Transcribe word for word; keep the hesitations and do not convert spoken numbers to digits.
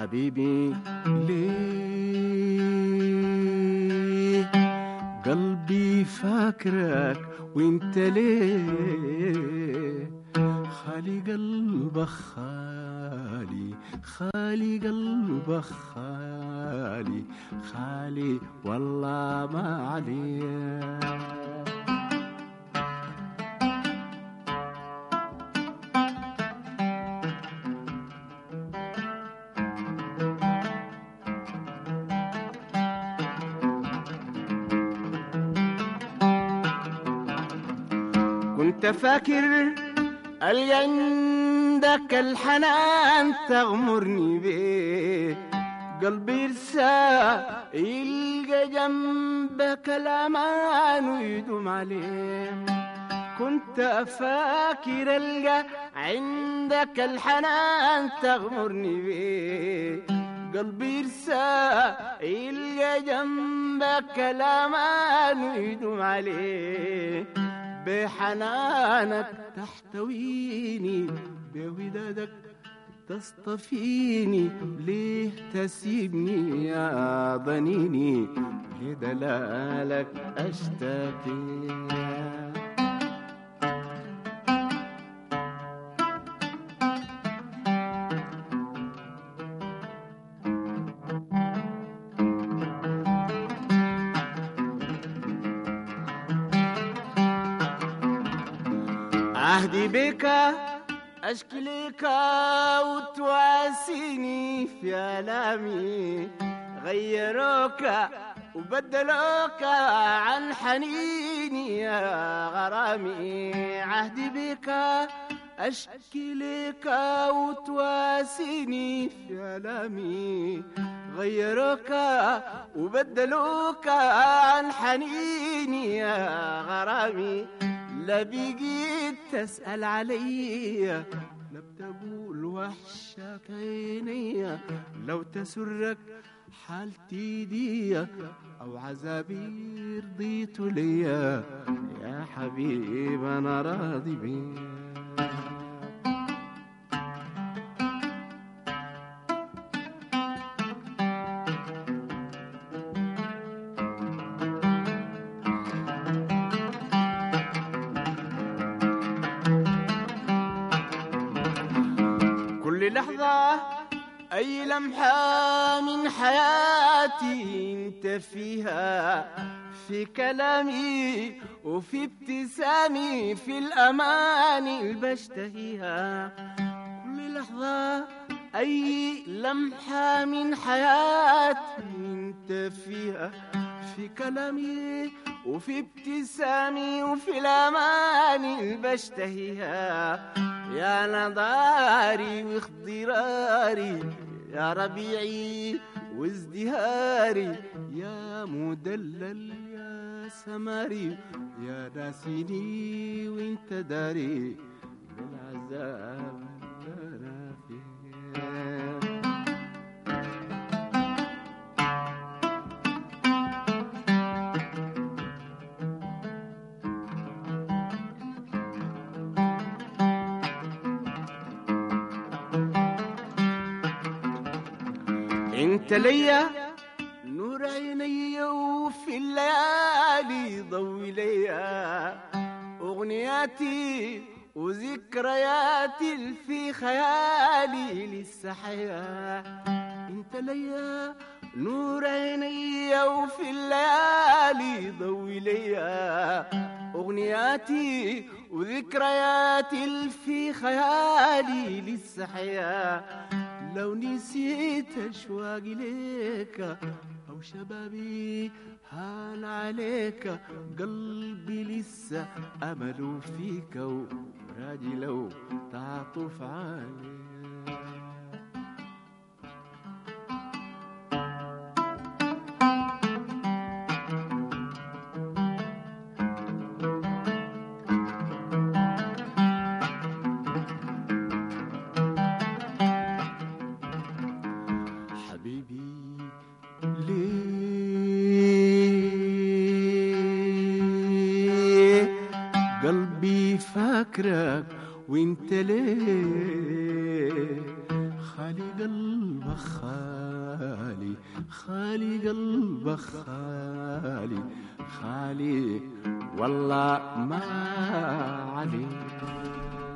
حبيبي ليه قلبي فاكرك وانت ليه خالي قلبك خالي خالي قلبك خالي خالي والله ما عليه. كنت فاكر اللي عندك الحنان تغمرني بيه قلبي يرسى يلقى جنبك الأمان ويدوم عليه. كنت فاكر ألقى عندك الحنان تغمرني بيه قلبي يرسى يلقى جنبك الأمان ويدوم عليه. بحنانك تحتويني بودادك تصطفيني ليه تسيبني يا ضنيني لدلالك أشتكي. عهدي بك أشكي لك وتواسيني في آلامي غيروك وبدلوك عن حنيني يا غرامي. عهدي بك أشكي لك وتواسيني في آلامي غيروك وبدلوك عن حنيني يا غرامي. لا بقيت تسأل عليا لا بتقول وحشك عينيا لو تسرك حالتي دي أو عذابي رضيت ليا يا حبيب أنا راضي بيا. كل لحظة أي لمحة من حياتي أنت فيها في كلامي وفي ابتسامي في الأماني اللي بشتهيها. كل لحظة أي لمحة من حياتي أنت فيها في كلامي وفي ابتسامي وفي الأماني اللي بشتهيها. يا نضاري واخضراري يا ربيعي وازدهاري يا مدلل يا سماري يا ناسيني وانت داري بالعذاب اللي انا فيه. انت ليا نور عيني وفي الليالي ضوي ليا اغنياتي وذكرياتي في خيالي لسه حياة. انت ليا نور عيني وفي الليالي ضوي ليا اغنياتي وذكرياتي في خيالي لسه حياة. لو نسيت أشواقي ليك أو شبابي هان عليك قلبي لسه أمله فيك وراجي لو تعطف عليك. قلبي فاكرك وانت ليه خالي قلبك خالي خالي قلبك خالي خالي والله ما عليك.